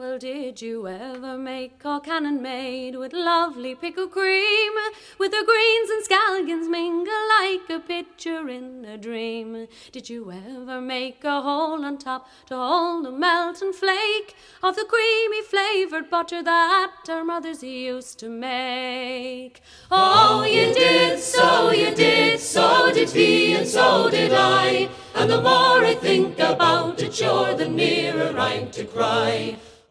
Well, did you ever make a cannon made with lovely pickled cream, with the greens and scallions mingle like a picture in a dream? Did you ever make a hole on top to hold the melt and flake of the creamy flavoured butter that our mothers used to make? Oh, you did, so did he, and so did I. And the more I think about it, sure the nearer I'm to cry.